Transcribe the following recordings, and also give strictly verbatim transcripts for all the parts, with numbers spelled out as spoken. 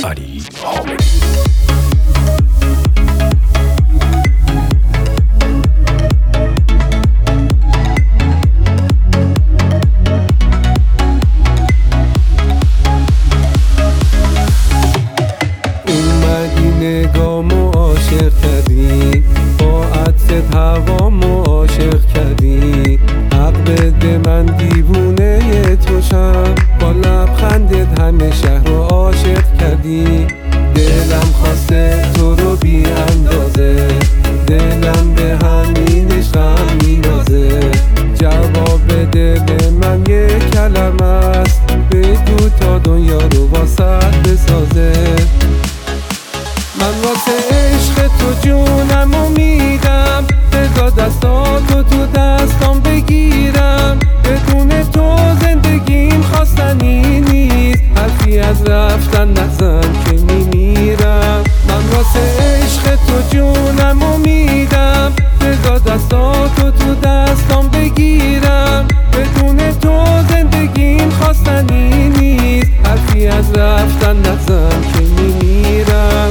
علی حامدی. نگامو عاشق کردی، با عطرت هوامو عاشق کردی. حق بده من دیوونه توشم، با لبخندت همه شهر رو عاشق کردی. دلم خواسته تو رو بی اندازه، دلم به همینش غم مینازه. جواب بده به من یه کلمه است، بگو تا دنیا رو واسط بسازه. من واسه عشق تو جونمو میدم، بذار دستاتو تو دستام بگیرم. بدون تو زندگیم خواستنی نیست، حرفی از رفتن نزن که میمیرم. من واسه عشق تو جونمو میدم، بذار دستاتو تو دستام بگیرم. بدون تو زندگیم خواستنی نیست، حرفی از رفتن نزن که میمیرم.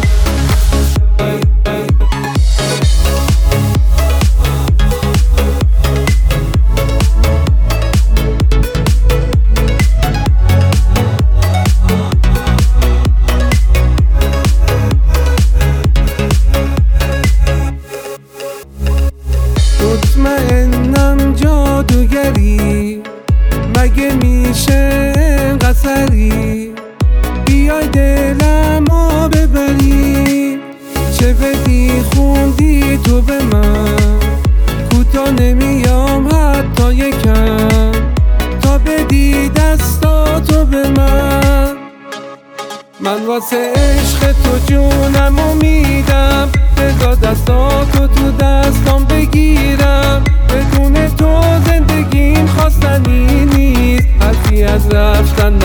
مطمئنم جادوگری مگه میشه قصری، بیای دلمو ببری. چه بدی خوندی تو به من، کوتا نمیام حتی یکم، تا بدی دستاتو به من. من واسه عشق تو جونمو میدم، بذار دستاتو تو دستام بگیرم. بدون تو زندگیم خواستنی نیست، حرفی از رفتن